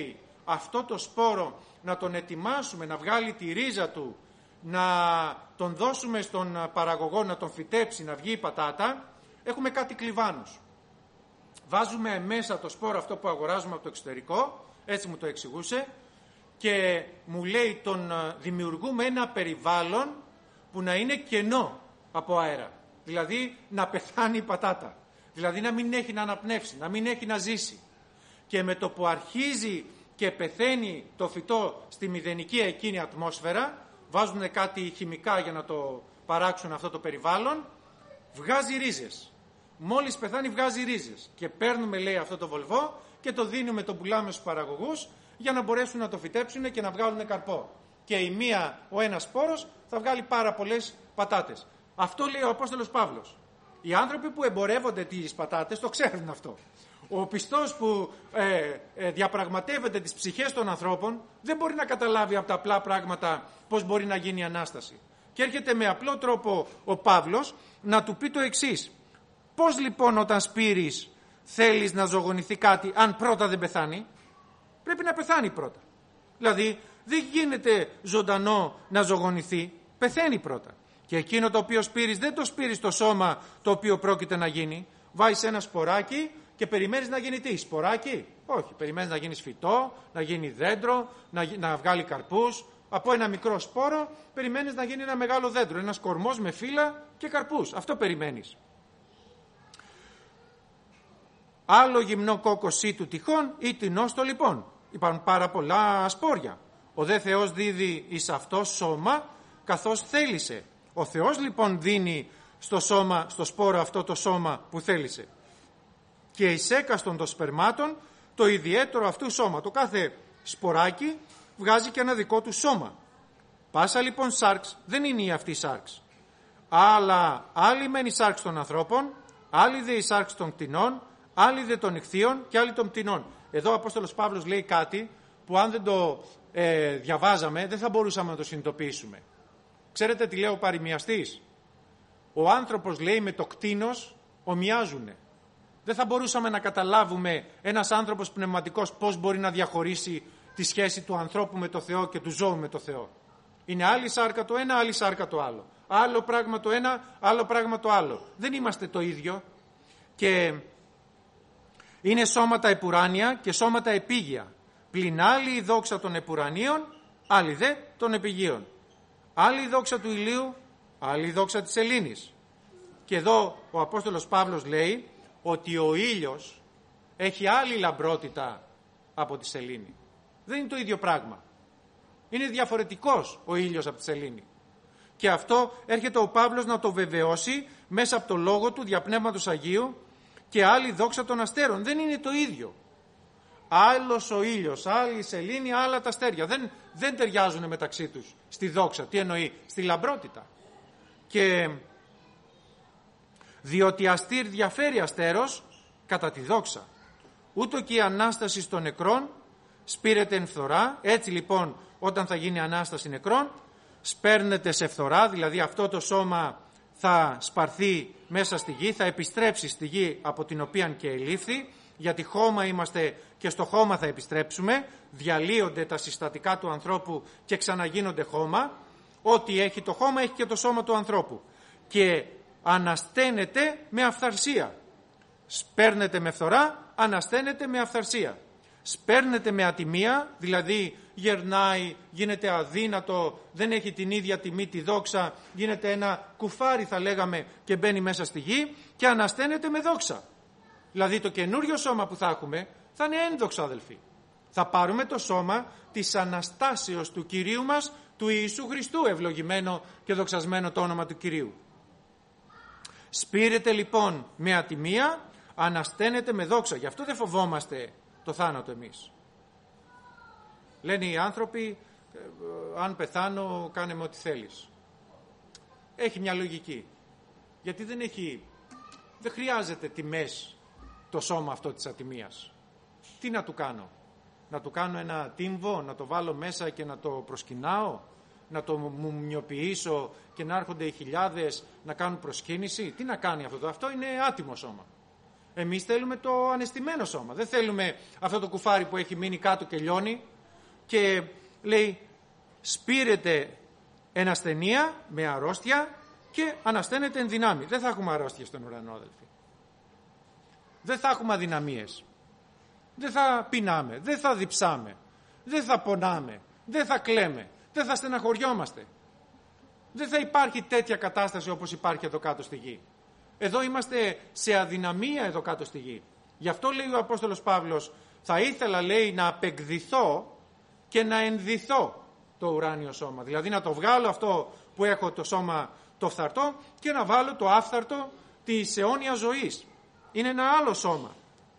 αυτό το σπόρο να τον ετοιμάσουμε, να βγάλει τη ρίζα του, να τον δώσουμε στον παραγωγό να τον φυτέψει, να βγει η πατάτα, έχουμε κάτι κλιβάνους. Βάζουμε μέσα το σπόρο αυτό που αγοράζουμε από το εξωτερικό, έτσι μου το εξηγούσε, και μου λέει τον δημιουργούμε ένα περιβάλλον που να είναι κενό από αέρα. Δηλαδή να πεθάνει η πατάτα. Δηλαδή να μην έχει να αναπνεύσει, να μην έχει να ζήσει. Και με το που αρχίζει και πεθαίνει το φυτό στη μηδενική εκείνη ατμόσφαιρα, βάζουν κάτι χημικά για να το παράξουν αυτό το περιβάλλον, βγάζει ρίζες. Μόλις πεθάνει βγάζει ρίζες. Και παίρνουμε, λέει, αυτό το βολβό και το δίνουμε, το πουλάμε στους παραγωγούς για να μπορέσουν να το φυτέψουν και να βγάλουν καρπό. Και η μία, ο ένας σπόρος θα βγάλει πάρα πολλές πατάτες. Αυτό λέει ο Απόστολος Παύλος. Οι άνθρωποι που εμπορεύονται τις πατάτες το ξέρουν αυτό. Ο πιστός που ε, ε, διαπραγματεύεται τις ψυχές των ανθρώπων δεν μπορεί να καταλάβει από τα απλά πράγματα πώς μπορεί να γίνει η Ανάσταση. Και έρχεται με απλό τρόπο ο Παύλος να του πει το εξής. Πώς λοιπόν όταν σπείρεις θέλεις να ζωγονηθεί κάτι αν πρώτα δεν πεθάνει? Πρέπει να πεθάνει πρώτα. Δηλαδή δεν γίνεται ζωντανό να ζωγονηθεί, πεθαίνει πρώτα. Και εκείνο το οποίο σπείρεις δεν το σπείρεις στο σώμα το οποίο πρόκειται να γίνει. Βάζεις ένα σποράκι και περιμένεις να γίνει τι? Σποράκι? Όχι. Περιμένεις να γίνει φυτό, να γίνει δέντρο, να, να βγάλει καρπούς. Από ένα μικρό σπόρο περιμένεις να γίνει ένα μεγάλο δέντρο. Ένας κορμός με φύλλα και καρπούς. Αυτό περιμένεις. Άλλο γυμνό κόκκος ή του τυχόν ή τεινός το λοιπόν. Υπάρχουν πάρα πολλά σπόρια. Ο δε Θεός δίδει εις αυτό σώμα καθώς θέλησε. Ο Θεός λοιπόν δίνει στο σώμα, στο σπόρο αυτό το σώμα που θέλησε. Και εις έκαστον των σπερμάτων το ιδιαίτερο αυτού σώμα. Το κάθε σποράκι βγάζει και ένα δικό του σώμα. Πάσα λοιπόν σάρξ δεν είναι η αυτή σάρξ. Αλλά άλλη μεν η σάρξ των ανθρώπων, άλλη δε η σάρξ των κτηνών, άλλη δε των ιχθύων και άλλη των πτηνών. Εδώ ο Απόστολος Παύλος λέει κάτι που αν δεν το ε, διαβάζαμε δεν θα μπορούσαμε να το συνειδητοποιήσουμε. Ξέρετε τι λέει ο παροιμιαστής? Ο άνθρωπος, λέει, με το κτήνος ομοιάζουνε. Δεν θα μπορούσαμε να καταλάβουμε ένας άνθρωπος πνευματικός πώς μπορεί να διαχωρίσει τη σχέση του ανθρώπου με το Θεό και του ζώου με το Θεό. Είναι άλλη σάρκα το ένα, άλλη σάρκα το άλλο. Άλλο πράγμα το ένα, άλλο πράγμα το άλλο. Δεν είμαστε το ίδιο. Και είναι σώματα επουράνια και σώματα επίγεια. Πλην άλλη η δόξα των επουρανίων, άλλη δε των επιγείων. Άλλη η δόξα του ηλίου, άλλη η δόξα της σελήνης. Και εδώ ο Απόστολος Παύλος λέει ότι ο ήλιος έχει άλλη λαμπρότητα από τη σελήνη. Δεν είναι το ίδιο πράγμα. Είναι διαφορετικός ο ήλιος από τη σελήνη. Και αυτό έρχεται ο Παύλος να το βεβαιώσει μέσα από το λόγο του διαπνεύματος Αγίου και άλλη δόξα των αστέρων. Δεν είναι το ίδιο. Άλλος ο ήλιος, άλλη η σελήνη, άλλα τα αστέρια. Δεν, δεν ταιριάζουν μεταξύ τους στη δόξα. Τι εννοεί? Στη λαμπρότητα. Και διότι αστήρ διαφέρει αστέρος κατά τη δόξα. Ούτω και η Ανάσταση των νεκρών σπείρεται εν φθορά. Έτσι λοιπόν όταν θα γίνει Ανάσταση νεκρών σπέρνεται σε φθορά, δηλαδή αυτό το σώμα θα σπαρθεί μέσα στη γη, θα επιστρέψει στη γη από την οποία και ελήφθη, γιατί χώμα είμαστε και στο χώμα θα επιστρέψουμε, διαλύονται τα συστατικά του ανθρώπου και ξαναγίνονται χώμα. Ό,τι έχει το χώμα έχει και το σώμα του ανθρώπου. Και ανασταίνεται με αυθαρσία. Σπέρνεται με φθορά, ανασταίνεται με αυθαρσία. Σπέρνεται με ατιμία, δηλαδή γερνάει, γίνεται αδύνατο, δεν έχει την ίδια τιμή τη δόξα, γίνεται ένα κουφάρι θα λέγαμε και μπαίνει μέσα στη γη, και ανασταίνεται με δόξα. Δηλαδή το καινούριο σώμα που θα έχουμε θα είναι ένδοξο, αδελφοί. Θα πάρουμε το σώμα της Αναστάσεως του Κυρίου μας, του Ιησού Χριστού, ευλογημένο και δοξασμένο το όνομα του Κυρίου. Σπείρεται λοιπόν με ατιμία, ανασταίνεται με δόξα. Γι' αυτό δεν φοβόμαστε το θάνατο εμείς. Λένε οι άνθρωποι, αν πεθάνω κάνε με ό,τι θέλεις. Έχει μια λογική. Γιατί δεν έχει, δεν χρειάζεται τιμές το σώμα αυτό της ατιμίας. Τι να του κάνω? Να του κάνω ένα τύμβο, να το βάλω μέσα και να το προσκυνάω, να το μουμιοποιήσω και να έρχονται οι χιλιάδες να κάνουν προσκύνηση? Τι να κάνει αυτό? Αυτό είναι άτιμο σώμα. Εμείς θέλουμε το αναισθημένο σώμα. Δεν θέλουμε αυτό το κουφάρι που έχει μείνει κάτω και λιώνει. και λέει σπείρεται εν ασθενεία με αρρώστια και ανασταίνεται εν δυνάμει. Δεν θα έχουμε αρρώστια στον ουρανό, αδελφοί. Δεν θα έχουμε αδυναμίες. Δεν θα πεινάμε, δεν θα διψάμε, δεν θα πονάμε, δεν θα κλαίμε, δεν θα στεναχωριόμαστε. Δεν θα υπάρχει τέτοια κατάσταση όπως υπάρχει εδώ κάτω στη γη. Εδώ είμαστε σε αδυναμία εδώ κάτω στη γη. Γι' αυτό λέει ο Απόστολος Παύλος, θα ήθελα, λέει, να απεκδηθώ και να ενδυθώ το ουράνιο σώμα. Δηλαδή να το βγάλω αυτό που έχω το σώμα το φθαρτό και να βάλω το άφθαρτο της αιώνιας ζωής. Είναι ένα άλλο σώμα.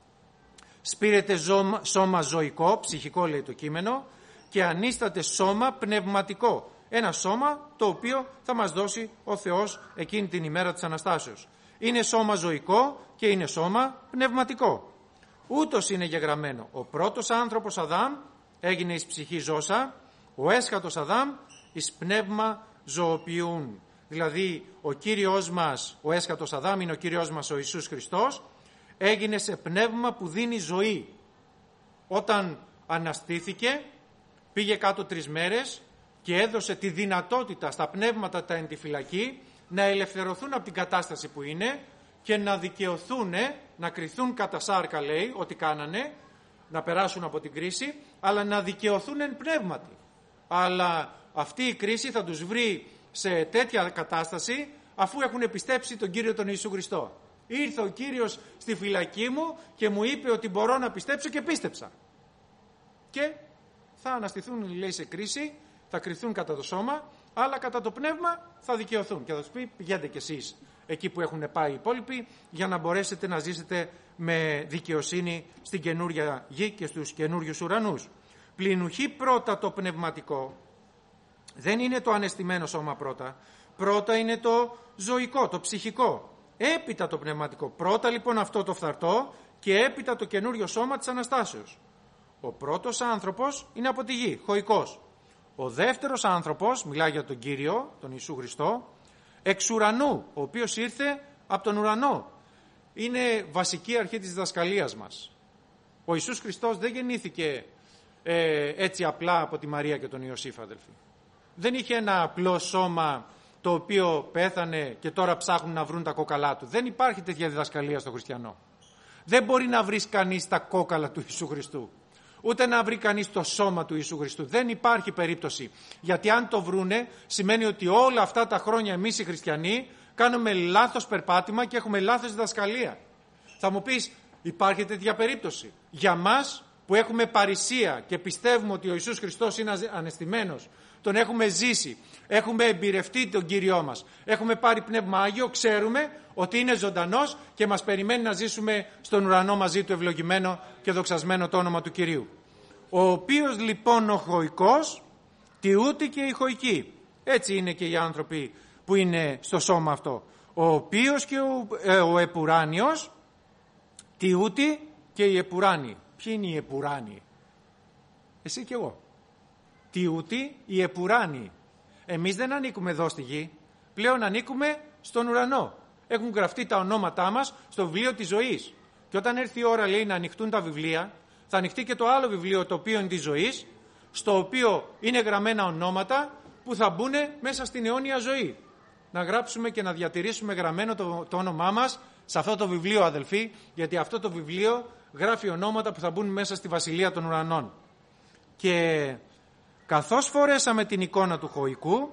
Σπείρεται ζώμα, σώμα ζωικό, ψυχικό λέει το κείμενο, και ανίσταται σώμα πνευματικό. Ένα σώμα το οποίο θα μας δώσει ο Θεός εκείνη την ημέρα της Αναστάσεως. Είναι σώμα ζωικό και είναι σώμα πνευματικό. Ούτως είναι γεγραμμένο. Ο πρώτος άνθρωπος Αδάμ έγινε εις ψυχή ζώσα, ο έσχατος Αδάμ εις πνεύμα ζωοποιούν. Δηλαδή ο Κύριος μας, ο έσχατος Αδάμ είναι ο Κύριος μας ο Ιησούς Χριστός, έγινε σε πνεύμα που δίνει ζωή. Όταν αναστήθηκε, πήγε κάτω τρεις μέρες και έδωσε τη δυνατότητα στα πνεύματα τα εν τη φυλακή να ελευθερωθούν από την κατάσταση που είναι και να δικαιωθούν, να κριθούν κατά σάρκα, λέει, ότι κάνανε, να περάσουν από την κρίση, αλλά να δικαιωθούν εν πνεύματι. Αλλά αυτή η κρίση θα τους βρει σε τέτοια κατάσταση αφού έχουν πιστέψει τον Κύριο τον Ιησού Χριστό. Ήρθε ο Κύριος στη φυλακή μου και μου είπε ότι μπορώ να πιστέψω και πίστεψα. Και θα αναστηθούν, λέει, σε κρίση, θα κριθούν κατά το σώμα, αλλά κατά το πνεύμα θα δικαιωθούν. Και θα τους πει, πηγαίνετε κι εσείς εκεί που έχουν πάει οι υπόλοιποι, για να μπορέσετε να ζήσετε με δικαιοσύνη στην καινούρια γη και στους καινούριους ουρανούς. Πληνουχή πρώτα το πνευματικό. Δεν είναι το αναισθημένο σώμα πρώτα. Πρώτα είναι το ζωικό, το ψυχικό. Έπειτα το πνευματικό. Πρώτα λοιπόν αυτό το φθαρτό και έπειτα το καινούριο σώμα της Αναστάσεως. Ο πρώτος άνθρωπος είναι από τη γη, χωικός. Ο δεύτερος άνθρωπος, μιλάει για τον Κύριο, τον Ιησού Χριστό, εξ ουρανού, ο οποίος ήρθε από τον ουρανό. Είναι βασική αρχή της διδασκαλίας μας. Ο Ιησούς Χριστός δεν γεννήθηκε ε, έτσι απλά από τη Μαρία και τον Ιωσήφ, αδελφοί. Δεν είχε ένα απλό σώμα το οποίο πέθανε και τώρα ψάχνουν να βρουν τα κόκαλά του. Δεν υπάρχει τέτοια διδασκαλία στο χριστιανό. Δεν μπορεί να βρει κανείς τα κόκαλα του Ιησού Χριστού. Ούτε να βρει κανείς το σώμα του Ιησού Χριστού. Δεν υπάρχει περίπτωση. Γιατί αν το βρούνε, σημαίνει ότι όλα αυτά τα χρόνια εμείς οι χριστιανοί κάνουμε λάθος περπάτημα και έχουμε λάθος διδασκαλία. Θα μου πεις, υπάρχει τέτοια περίπτωση? Για μας που έχουμε παρησία και πιστεύουμε ότι ο Ιησούς Χριστός είναι ανεστημένος, τον έχουμε ζήσει, έχουμε εμπειρευτεί τον Κύριό μας, έχουμε πάρει Πνεύμα Άγιο, ξέρουμε ότι είναι ζωντανός και μας περιμένει να ζήσουμε στον ουρανό μαζί του, ευλογημένο και δοξασμένο το όνομα του Κυρίου. Ο οποίος λοιπόν ο χωικός τιούται και η χωική. Έτσι είναι και οι άνθρωποι που είναι στο σώμα αυτό. Ο οποίος και ο, ε, ο επουράνιος τιούται και οι επουράνοι. Ποιοι είναι οι επουράνοι? Εσύ και εγώ. Τιούτι οι επουράνοι. Εμείς δεν ανήκουμε εδώ στη γη, πλέον ανήκουμε στον ουρανό. Έχουν γραφτεί τα ονόματά μας στο βιβλίο της ζωής. Και όταν έρθει η ώρα, λέει, να ανοιχτούν τα βιβλία, θα ανοιχτεί και το άλλο βιβλίο, το οποίο είναι της ζωής, στο οποίο είναι γραμμένα ονόματα που θα μπουν μέσα στην αιώνια ζωή. Να γράψουμε και να διατηρήσουμε γραμμένο το, το όνομά μας σε αυτό το βιβλίο, αδελφοί, γιατί αυτό το βιβλίο γράφει ονόματα που θα μπουν μέσα στη βασιλεία των ουρανών. Και καθώς φορέσαμε την εικόνα του χωικού,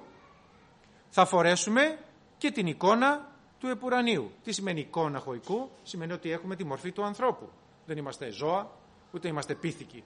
θα φορέσουμε και την εικόνα του επουρανίου. Τι σημαίνει εικόνα χωικού? Σημαίνει ότι έχουμε τη μορφή του ανθρώπου. Δεν είμαστε ζώα, ούτε είμαστε πίθηκοι.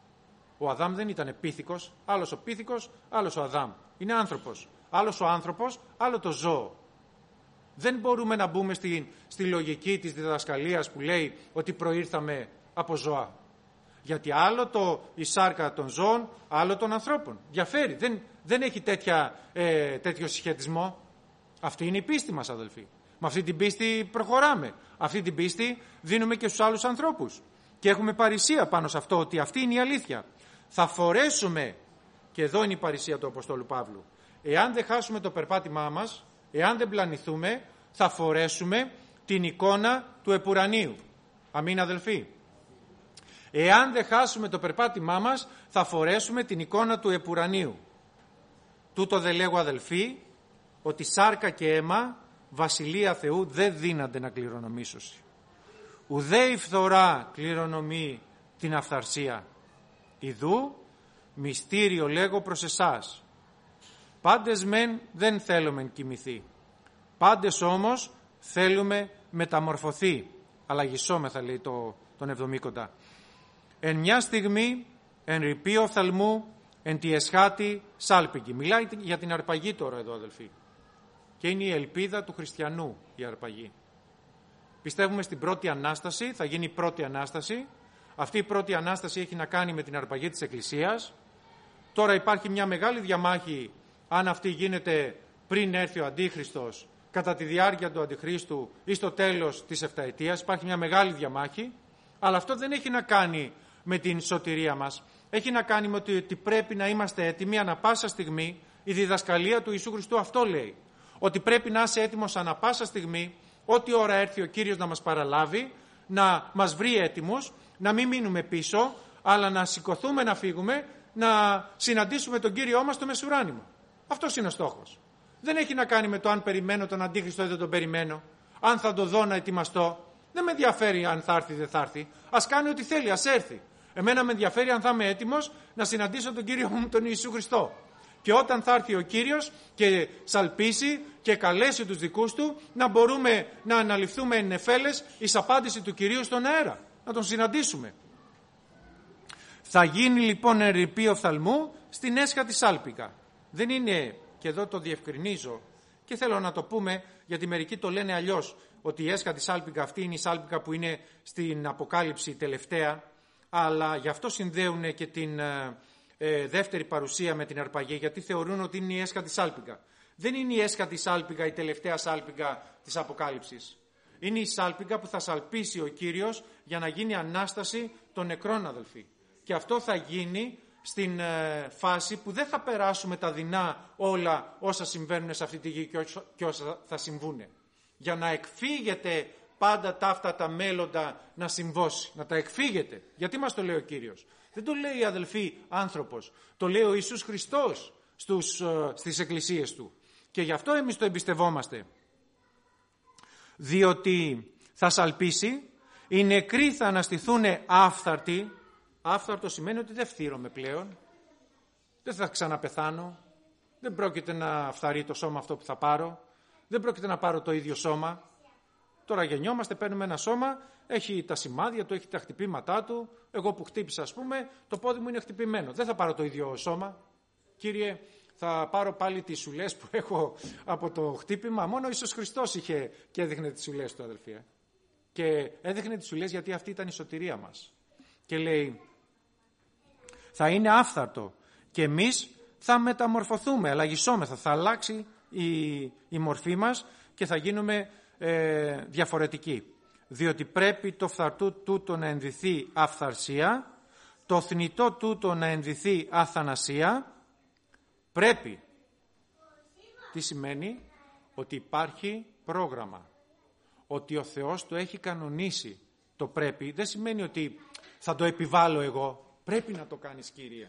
Ο Αδάμ δεν ήταν πίθηκος, άλλος ο πίθηκος, άλλος ο Αδάμ. Είναι άνθρωπος. Άλλος ο άνθρωπος, άλλο το ζώο. Δεν μπορούμε να μπούμε στη, στη λογική της διδασκαλίας που λέει ότι προήρθαμε από ζώα. Γιατί άλλο το, η σάρκα των ζώων, άλλο των ανθρώπων. Διαφέρει. Δεν, δεν έχει τέτοια, ε, τέτοιο συσχετισμό. Αυτή είναι η πίστη μας, αδελφοί. Με αυτή την πίστη προχωράμε. Αυτή την πίστη δίνουμε και στους άλλους ανθρώπους. Και έχουμε παρησία πάνω σε αυτό, ότι αυτή είναι η αλήθεια. Θα φορέσουμε, και εδώ είναι η παρησία του Αποστόλου Παύλου, εάν δεν χάσουμε το περπάτημά μας, εάν δεν πλανηθούμε, θα φορέσουμε την εικόνα του επουρανίου. Αμήν, αδελφοί. Εάν δεν χάσουμε το περπάτημά μας, θα φορέσουμε την εικόνα του επουρανίου. Τούτο δε λέγω, αδελφοί, ότι σάρκα και αίμα, βασιλεία Θεού, δεν δύνανται να κληρονομήσωσι. Ουδέ η φθορά κληρονομεί την αυθαρσία. Ιδού, μυστήριο λέγω προς εσάς. Πάντες μεν δεν θέλουμε κοιμηθεί. Πάντες όμως θέλουμε μεταμορφωθεί. Αλλαγισόμεθα, λέει το, τον εβδομήκοντα. Εν μια στιγμή, εν ρηπείο οφθαλμού, εν τη εσχάτη σάλπικη. Μιλάει για την αρπαγή τώρα εδώ, αδελφοί. Και είναι η ελπίδα του χριστιανού η αρπαγή. Πιστεύουμε στην πρώτη Ανάσταση, θα γίνει η πρώτη Ανάσταση. Αυτή η πρώτη Ανάσταση έχει να κάνει με την αρπαγή της Εκκλησίας. Τώρα υπάρχει μια μεγάλη διαμάχη αν αυτή γίνεται πριν έρθει ο Αντίχριστος, κατά τη διάρκεια του Αντιχρίστου ή στο τέλος της επταετίας. Υπάρχει μια μεγάλη διαμάχη, αλλά αυτό δεν έχει να κάνει με την σωτηρία μας. Έχει να κάνει με ότι πρέπει να είμαστε έτοιμοι ανα πάσα στιγμή. Η διδασκαλία του Ιησού Χριστού αυτό λέει. Ότι πρέπει να είσαι έτοιμος ανα πάσα στιγμή, ό,τι ώρα έρθει ο Κύριος να μας παραλάβει, να μας βρει έτοιμους, να μην μείνουμε πίσω, αλλά να σηκωθούμε να φύγουμε, να συναντήσουμε τον Κύριό μας στο μεσουράνημο. Αυτός είναι ο στόχος. Δεν έχει να κάνει με το αν περιμένω τον Αντίχριστο ή δεν τον περιμένω, αν θα το δω να ετοιμαστώ. Δεν με ενδιαφέρει αν θα έρθει ή δεν θα έρθει. Ας κάνει ό,τι θέλει, ας έρθει. Εμένα με ενδιαφέρει αν θα είμαι έτοιμος να συναντήσω τον Κύριο μου, τον Ιησού Χριστό. Και όταν θα έρθει ο Κύριος και σαλπίσει και καλέσει τους δικούς του, να μπορούμε να αναλυφθούμε εν νεφέλες εις απάντηση του Κυρίου στον αέρα. Να τον συναντήσουμε. Θα γίνει λοιπόν ερειπή οφθαλμού στην έσχατη σάλπικα. Δεν είναι, και εδώ το διευκρινίζω και θέλω να το πούμε, γιατί μερικοί το λένε αλλιώς, ότι η έσχατη σάλπικα αυτή είναι η σάλπικα που είναι στην Αποκάλυψη τελευταία, αλλά γι' αυτό συνδέουν και την ε, δεύτερη παρουσία με την αρπαγή, γιατί θεωρούν ότι είναι η έσχατη σάλπικα. Δεν είναι η έσχατη σάλπικα η τελευταία σάλπικα της Αποκάλυψης. Είναι η σάλπικα που θα σαλπίσει ο Κύριος για να γίνει Ανάσταση των νεκρών, αδελφοί. Και αυτό θα γίνει στην ε, φάση που δεν θα περάσουμε τα δεινά όλα όσα συμβαίνουν σε αυτή τη γη και όσα θα συμβούν. Για να εκφύγετε πάντα τα αυτά τα μέλλοντα να συμβώσει, να τα εκφύγετε. Γιατί μας το λέει ο Κύριος? Δεν το λέει, αδελφοί, άνθρωπος. Το λέει ο Ιησούς Χριστός στους, ε, στις εκκλησίες του. Και γι' αυτό εμείς το εμπιστευόμαστε. Διότι θα σαλπίσει, οι νεκροί θα αναστηθούν άφθαρτοι. Άφθαρτο σημαίνει ότι δεν φθείρομαι πλέον, δεν θα ξαναπεθάνω, δεν πρόκειται να φθαρεί το σώμα αυτό που θα πάρω, δεν πρόκειται να πάρω το ίδιο σώμα. Τώρα γεννιόμαστε, παίρνουμε ένα σώμα, έχει τα σημάδια του, έχει τα χτυπήματά του. Εγώ που χτύπησα, ας πούμε, το πόδι μου είναι χτυπημένο. Δεν θα πάρω το ίδιο σώμα. Κύριε, θα πάρω πάλι τις σουλές που έχω από το χτύπημα. Μόνο ο Ιησούς Χριστός είχε και έδειχνε τις σουλές του, αδελφοί. Και έδειχνε τις σουλές γιατί αυτή ήταν η σωτηρία μας. Και λέει, θα είναι άφθαρτο και εμείς θα μεταμορφωθούμε, αλλαγισόμεθα, θα αλλάξει η, η μορφή μας και θα γίνουμε ε, διαφορετικοί. Διότι πρέπει το φθαρτού τούτο να ενδυθεί αυθαρσία, το θνητό τούτο να ενδυθεί αθανασία. Πρέπει. Τι σημαίνει? Ότι υπάρχει πρόγραμμα. Ότι ο Θεός το έχει κανονίσει. Το πρέπει δεν σημαίνει ότι θα το επιβάλλω εγώ. Πρέπει να το κάνεις, Κύριε.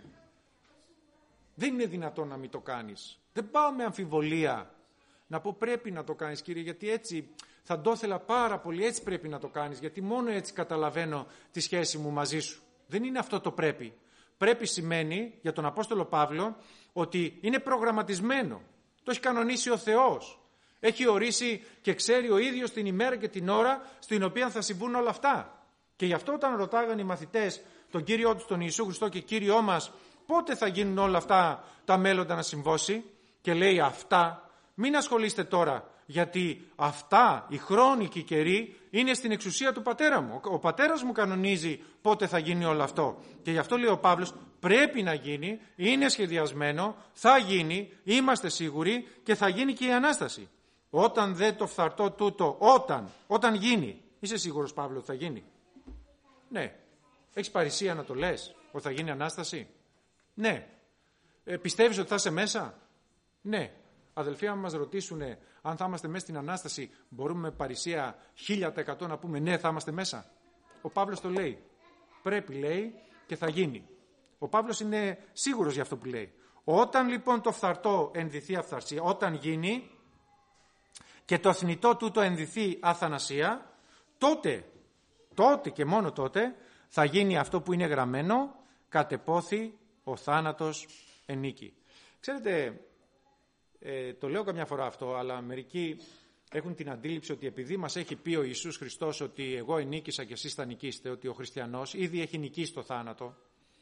Δεν είναι δυνατόν να μην το κάνεις. Δεν πάω με αμφιβολία να πω πρέπει να το κάνεις, Κύριε, γιατί έτσι θα το ήθελα πάρα πολύ, έτσι πρέπει να το κάνεις, γιατί μόνο έτσι καταλαβαίνω τη σχέση μου μαζί σου. Δεν είναι αυτό το πρέπει. Πρέπει σημαίνει για τον Απόστολο Παύλο ότι είναι προγραμματισμένο. Το έχει κανονίσει ο Θεός. Έχει ορίσει και ξέρει ο ίδιος την ημέρα και την ώρα στην οποία θα συμβούν όλα αυτά. Και γι' αυτό όταν ρωτάγαν οι μαθητές τον Κύριό τους, τον Ιησού Χριστό και Κύριό μας, πότε θα γίνουν όλα αυτά τα μέλλοντα να συμβώσει, και λέει αυτά, μην ασχολείστε τώρα, γιατί αυτά, οι χρόνοι και οι καιροί, είναι στην εξουσία του πατέρα μου. Ο πατέρας μου κανονίζει πότε θα γίνει όλο αυτό. Και γι' αυτό λέει ο Παύλος, πρέπει να γίνει, είναι σχεδιασμένο, θα γίνει, είμαστε σίγουροι και θα γίνει και η Ανάσταση. Όταν δεν το φθαρτώ τούτο, όταν, όταν γίνει, είσαι σίγουρος, Παύλο, ότι θα γίνει? Ναι. Έχεις παρησία να το λες ότι θα γίνει Ανάσταση? Ναι. Ε, πιστεύεις ότι θα είσαι μέσα? Ναι. Αδελφοί, αν μας ρωτήσουν αν θα είμαστε μέσα στην Ανάσταση, μπορούμε με παρησία χίλια τοις εκατό να πούμε ναι, θα είμαστε μέσα? Ο Παύλος το λέει. πρέπει, λέει, και θα γίνει. Ο Παύλος είναι σίγουρος για αυτό που λέει. Όταν λοιπόν το φθαρτό ενδυθεί αυθαρσία, όταν γίνει και το θνητό τούτο ενδυθεί αθανασία, τότε, τότε και μόνο τότε θα γίνει αυτό που είναι γραμμένο, κατεπόθη ο θάνατος ενίκη. Ξέρετε, ε, το λέω καμιά φορά αυτό, αλλά μερικοί έχουν την αντίληψη ότι επειδή μας έχει πει ο Ιησούς Χριστός ότι εγώ ενίκησα και εσείς θα νικήσετε, ότι ο χριστιανός ήδη έχει νικήσει το θάνατο,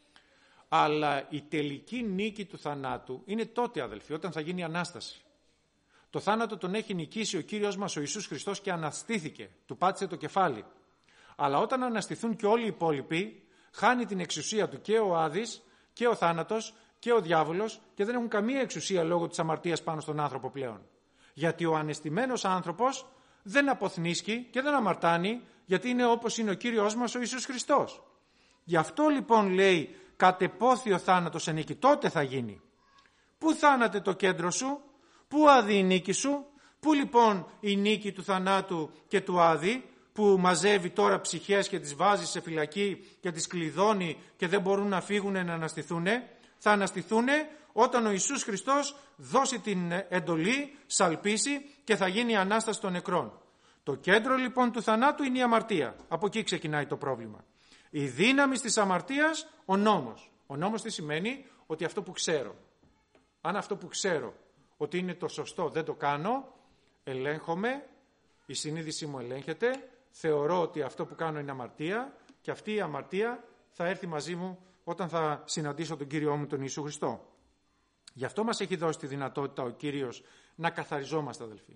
αλλά η τελική νίκη του θανάτου είναι τότε, αδελφοί, όταν θα γίνει η Ανάσταση. Το θάνατο τον έχει νικήσει ο Κύριος μας ο Ιησούς Χριστός και αναστήθηκε, του πάτησε το κεφάλι. Αλλά όταν αναστηθούν και όλοι οι υπόλοιποι, χάνει την εξουσία του και ο Άδης και ο θάνατος και ο διάβολος και δεν έχουν καμία εξουσία λόγω της αμαρτίας πάνω στον άνθρωπο πλέον. Γιατί ο ανεστημένος άνθρωπος δεν αποθνίσκει και δεν αμαρτάνει, γιατί είναι όπως είναι ο Κύριος μας ο Ιησούς Χριστός. Γι' αυτό λοιπόν λέει κατεπόθη ο θάνατος ενίκη, τότε θα γίνει. Πού θάνατε το κέντρο σου, πού άδει η νίκη σου, πού λοιπόν η νίκη του θανάτου και του άδη, που μαζεύει τώρα ψυχές και τις βάζει σε φυλακή και τις κλειδώνει και δεν μπορούν να φύγουν να αναστηθούν, θα αναστηθούν όταν ο Ιησούς Χριστός δώσει την εντολή, σαλπίσει και θα γίνει η Ανάσταση των νεκρών. Το κέντρο λοιπόν του θανάτου είναι η αμαρτία. Από εκεί ξεκινάει το πρόβλημα. Η δύναμη της αμαρτίας, ο νόμος. Ο νόμος τι σημαίνει? Ότι αυτό που ξέρω. Αν αυτό που ξέρω ότι είναι το σωστό δεν το κάνω, ελέγχομαι, η συνείδησή μου ελέγχεται, θεωρώ ότι αυτό που κάνω είναι αμαρτία και αυτή η αμαρτία θα έρθει μαζί μου όταν θα συναντήσω τον Κύριό μου τον Ιησού Χριστό. Γι' αυτό μας έχει δώσει τη δυνατότητα ο Κύριος να καθαριζόμαστε, αδελφοί.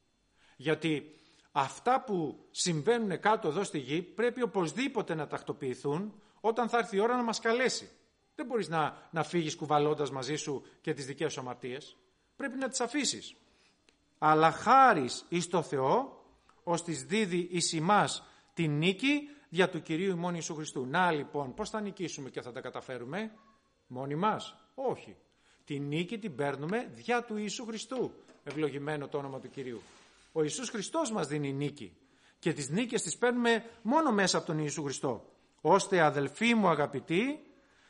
Γιατί αυτά που συμβαίνουν κάτω εδώ στη γη πρέπει οπωσδήποτε να τακτοποιηθούν όταν θα έρθει η ώρα να μας καλέσει. Δεν μπορείς να, να φύγεις κουβαλώντας μαζί σου και τις δικές σου αμαρτίες. Πρέπει να τις αφήσεις. Αλλά χάρις εις το Θεό, ως της δίδει εις ημάς την νίκη δια του Κυρίου ημών Ιησού Χριστού. Να λοιπόν, πώς θα νικήσουμε και θα τα καταφέρουμε? Μόνοι μας? Όχι. Την νίκη την παίρνουμε δια του Ιησού Χριστού. Ευλογημένο το όνομα του Κυρίου. Ο Ιησούς Χριστός μας δίνει νίκη και τις νίκες τις παίρνουμε μόνο μέσα από τον Ιησού Χριστό. Ώστε αδελφοί μου αγαπητοί,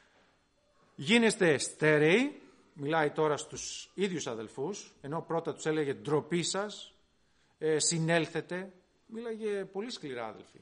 γίνεστε στέρεοι, μιλάει τώρα στους ίδιους αδελφούς, ενώ πρώτα τους έλεγε ντροπή σας, ε, συνέλθετε, μίλαγε πολύ σκληρά, αδελφοί.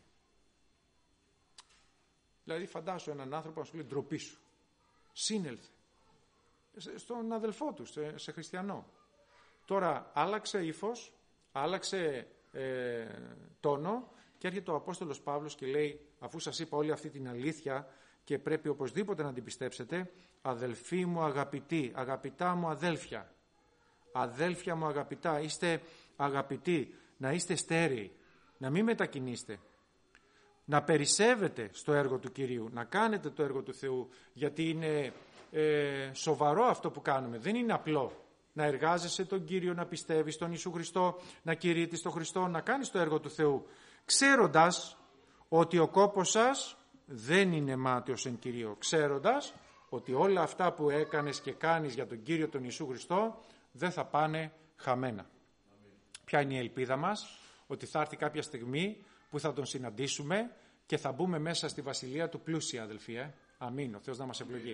Δηλαδή φαντάσου έναν άνθρωπο να σου λέει ντροπή σου, σύνελθε, στον αδελφό του, σε, σε χριστιανό. Τώρα άλλαξε ύφος, άλλαξε ε, τόνο και έρχεται ο Απόστολος Παύλος και λέει, αφού σας είπα όλη αυτή την αλήθεια και πρέπει οπωσδήποτε να την πιστέψετε, αδελφοί μου αγαπητοί, αγαπητά μου αδέλφια, αδέλφια μου αγαπητά, είστε αγαπητοί, να είστε στέρεοι, να μην μετακινήσετε, να περισσεύετε στο έργο του Κυρίου, να κάνετε το έργο του Θεού, γιατί είναι ε, σοβαρό αυτό που κάνουμε, δεν είναι απλό. Να εργάζεσαι τον Κύριο, να πιστεύεις στον Ιησού Χριστό, να κηρύττεις τον Χριστό, να κάνεις το έργο του Θεού, ξέροντας ότι ο κόπος σας δεν είναι μάταιος εν Κυρίω, ξέροντας ότι όλα αυτά που έκανες και κάνεις για τον Κύριο τον Ιησού Χριστό δεν θα πάνε χαμένα. Αμήν. Ποια είναι η ελπίδα μας? Ότι θα έρθει κάποια στιγμή που θα τον συναντήσουμε και θα μπούμε μέσα στη βασιλεία του πλούσια, αδελφοί. Ε? Αμήν. Ο Θεός να μας ευλογεί.